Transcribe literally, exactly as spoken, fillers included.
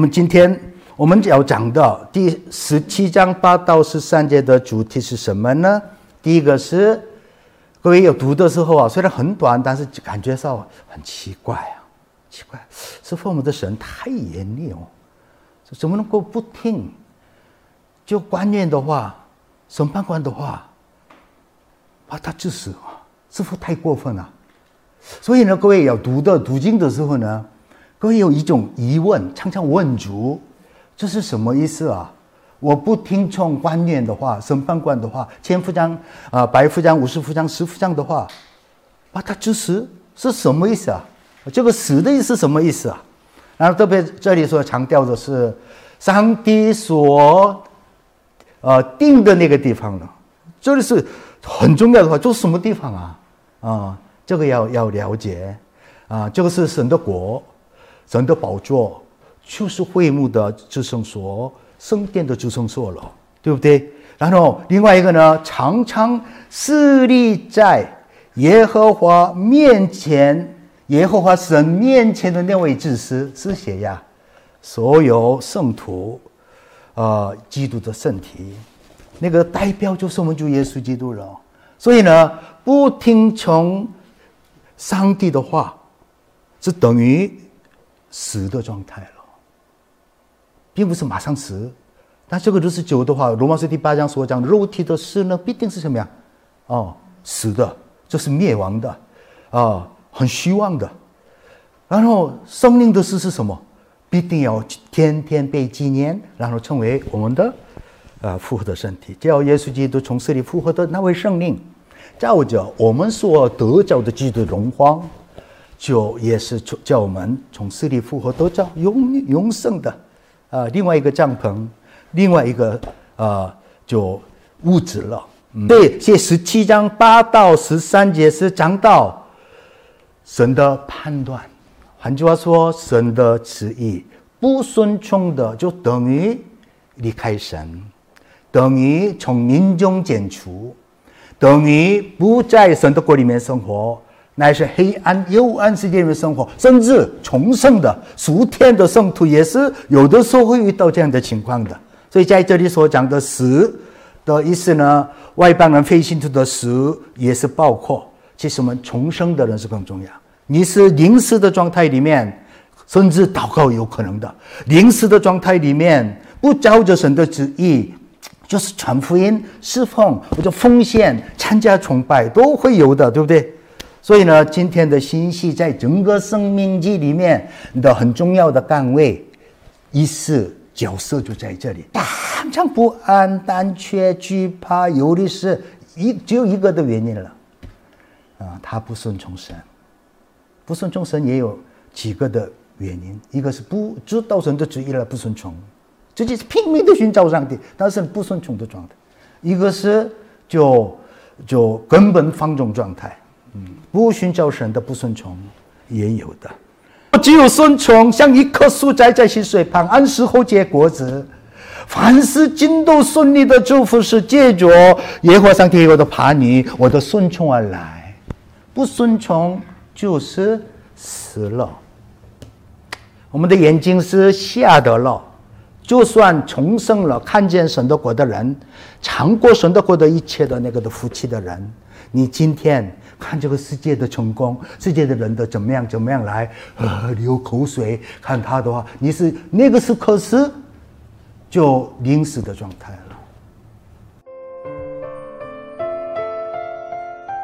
们今天我们要讲的第十七章八到十三节的主题是什么呢？第一个是各位有读的时候啊，虽然很短，但是感觉上很奇怪啊，奇怪，是否我们的神太严厉哦？怎么能够不听？就官员的话，审判官的话，把他治死啊，是否太过分了？所以呢，各位要读的读经的时候呢，各位有一种疑问，常常问主，这是什么意思啊？我不听从官员的话，审判官的话，千夫长啊、呃，百夫长、五十夫长、十夫长的话，把他治死是什么意思啊？这个死的意思是什么意思啊？然后特别这里所强调的是上帝所呃定的那个地方了，这里是很重要的话，这是什么地方啊？啊、呃，这个要要了解啊、呃，这个是神的国，神的宝座，就是会幕的至圣所，圣殿的至圣所了，对不对？然后另外一个呢，常常侍立在耶和华面前。耶和华神面前的那位祭司是谁呀？所有圣徒，呃，基督的身体，那个代表就是我们主耶稣基督了。所以呢，不听从上帝的话，是等于死的状态了，并不是马上死。但这个日十九的话，罗马书第八章所讲，肉体的死呢，必定是什么呀？哦，死的，这是灭亡的，啊、呃。很虚妄的，然后生命的事是什么？必定要天天被纪念，然后成为我们的呃复活的身体。只要耶稣基督从死里复活的那位圣灵，照着我们所得着的基督的荣光，就也是叫我们从死里复活得着永永生的啊、呃、另外一个帐篷，另外一个呃就物质了。嗯、对，这十七章八到十三节是讲到神的判断，换句话说，神的旨意不顺从的，就等于离开神，等于从民中剪除，等于不在神的国里面生活，乃是黑暗幽暗世界里面生活，甚至重生的属天的圣徒也是有的时候会遇到这样的情况的。所以在这里所讲的死的意思呢，外邦人非信徒的死也是包括。其实我们重生的人是更重要。你是临死的状态里面，甚至祷告有可能的。临死的状态里面，不照着神的旨意，就是传福音、侍奉或者奉献、参加崇拜都会有的，对不对？所以呢，今天的信息在整个生命记里面的很重要的岗位、意思、角色就在这里。常常不安、胆怯、惧怕、忧虑是一只有一个的原因了。啊，他不顺从神，不顺从神也有几个的原因，一个是不知道神的旨意了，不顺从，自己是拼命的寻找上帝，但是不顺从的状态；一个是就就根本放纵状态，嗯，不寻找神的不顺从也有的。只有顺从，像一棵树栽在溪水旁，按时候结果子。凡事尽都顺利的祝福是借着耶和华上帝我的怕你，我的顺从而来。不顺从就是死了。我们的眼睛是瞎的了，就算重生了，看见神的国的人，尝过神的国的一切的那个的福气的人，你今天看这个世界的成功，世界的人的怎么样怎么样来，呃，流口水，看他的话，你是那个时刻是就临死的状态了。